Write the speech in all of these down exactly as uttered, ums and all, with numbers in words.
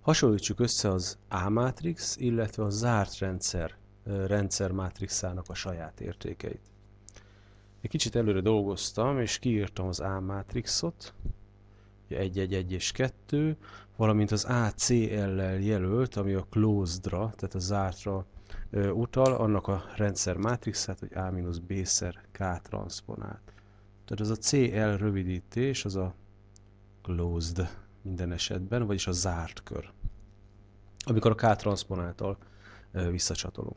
Hasonlítsuk össze az A-mátrix, illetve a zárt rendszer rendszer mátrixának a saját értékeit. Egy kicsit előre dolgoztam, és kiírtam az A-mátrixot, egy, egy, egy és kettő, valamint az á cé el-lel jelölt, ami a closed-ra, tehát a zártra ö, utal, annak a rendszer mátrixát, hogy A mínusz B-szer K transponált. Tehát ez a cé el rövidítés, az a closed minden esetben, vagyis a zárt kör, amikor a K transponáltal ö, visszacsatolunk.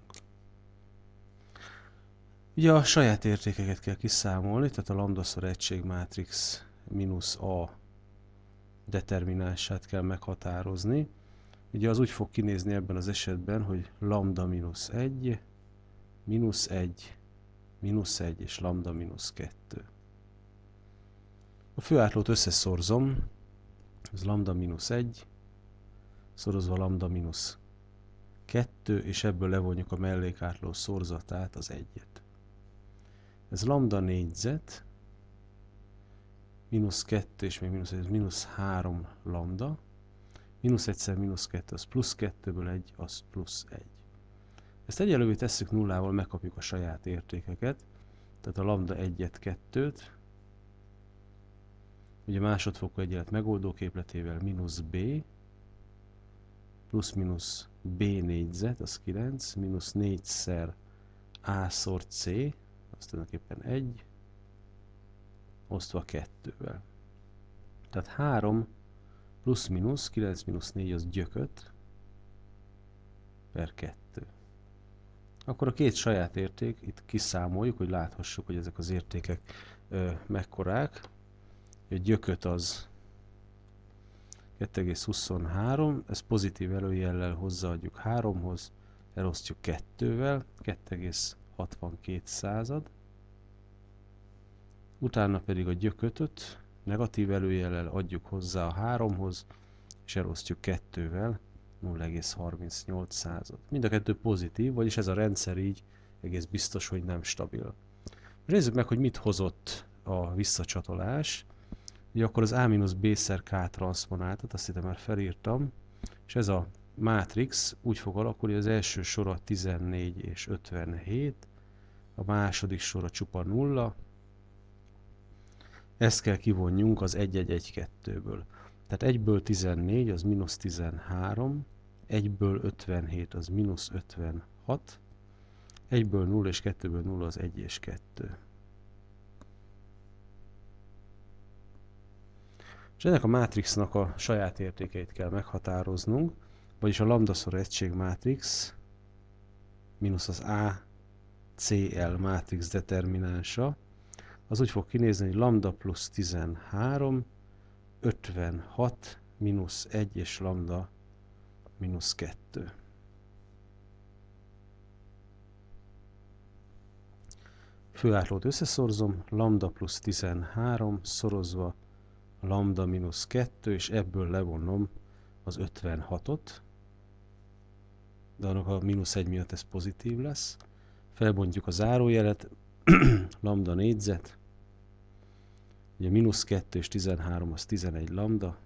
Ugye a saját értékeket kell kiszámolni, tehát a lambda-szor egységmátrix mínusz A determinánsát kell meghatározni. Ugye az úgy fog kinézni ebben az esetben, hogy lambda mínusz egy, mínusz egy, mínusz egy és lambda mínusz kettő. A főátlót összeszorzom, ez lambda mínusz egy, szorozva lambda mínusz kettő, és ebből levonjuk a mellékátló szorzatát, az egyet. Ez lambda négyzet, mínusz kettő és még mínusz egy, ez mínusz három lambda, mínusz egyszer mínusz kettő, az plusz kettőből egy, az plusz egy. Ezt egyelővé tesszük nullával, megkapjuk a saját értékeket, tehát a lambda egyet, kettőt, ugye másodfokú egyenlet megoldóképletével mínusz b, plusz mínusz b négyzet, az kilenc, mínusz négyszer a szor c, az tulajdonképpen egy, osztva kettővel. Tehát három plusz mínusz, kilenc mínusz négy az gyököt per kettő. Akkor a két saját érték, itt kiszámoljuk, hogy láthassuk, hogy ezek az értékek ö, mekkorák. A gyököt az kettő egész huszonhárom, ezt pozitív előjellel hozzáadjuk háromhoz, elosztjuk kettővel, kettő egész hatvankét század. Utána pedig a gyökötöt negatív előjellel adjuk hozzá a háromhoz, és elosztjuk kettővel, nulla egész harmincnyolc század. Mind a kettő pozitív, vagyis ez a rendszer így egész biztos, hogy nem stabil. Nézzük meg, hogy mit hozott a visszacsatolás. Ugye akkor az A mínusz B-szer K transponáltat, azt hittem már felírtam, és ez a mátrix úgy fog alakulni, hogy az első sora tizennégy és ötvenhét, a második sora csupa nulla, ezt kell kivonjunk az egy egy egy kettőből. Tehát egyből tizennégy az mínusz tizenhárom, egyből ötvenhét az mínusz ötvenhat, egyből nulla és kettőből nulla az egy és kettő. És ennek a mátrixnak a saját értékeit kell meghatároznunk, vagyis a lambda-szor egységmátrix mínusz az á cé el mátrix determinánsa, az úgy fog kinézni, hogy lambda plusz tizenhárom, ötvenhat, mínusz egy és lambda mínusz kettő. Főátlót összeszorzom, lambda plusz tizenhárom szorozva lambda mínusz kettő, és ebből levonom az ötvenhatot, de annak a mínusz egy miatt ez pozitív lesz. Felbontjuk a zárójelet, lambda négyzet, ugye mínusz kettő és tizenhárom az tizenegy lambda,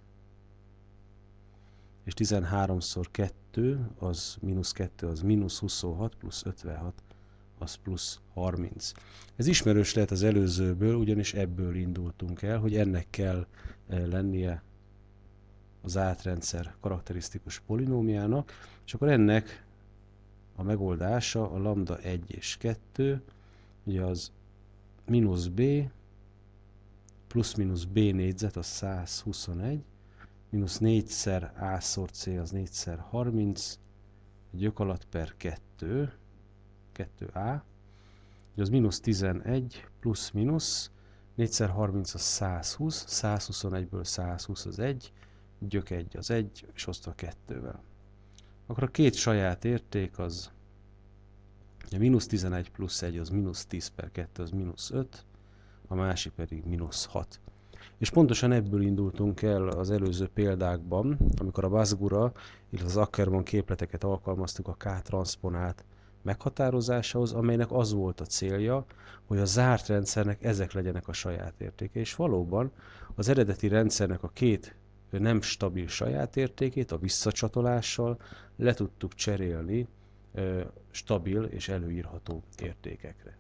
és tizenháromszor kettő az mínusz kettő, az mínusz huszonhat, plusz ötvenhat, az plusz harminc. Ez ismerős lehet az előzőből, ugyanis ebből indultunk el, hogy ennek kell lennie az átrendszer karakterisztikus polinómiának, és akkor ennek a megoldása a lambda egy és kettő, ugye az mínusz b, plusz mínusz b négyzet az száz huszonegy, mínusz négyszer a szor c az négyszer harminc, gyök alatt per kettő, kettő a, ugye az mínusz tizenegy, plusz mínusz, négyszer harminc az százhúsz, százhuszonegyből százhúsz az egy, gyök egy az egy, és osztva kettővel. Akkor a két saját érték az, a mínusz tizenegy plusz egy az mínusz tíz per kettő, az mínusz öt, a másik pedig mínusz hat. És pontosan ebből indultunk el az előző példákban, amikor a Basgura, illetve az Ackermann képleteket alkalmaztuk a K-transponált meghatározásához, amelynek az volt a célja, hogy a zárt rendszernek ezek legyenek a saját értéke. És valóban az eredeti rendszernek a két nem stabil saját értékét a visszacsatolással le tudtuk cserélni stabil és előírható értékekre.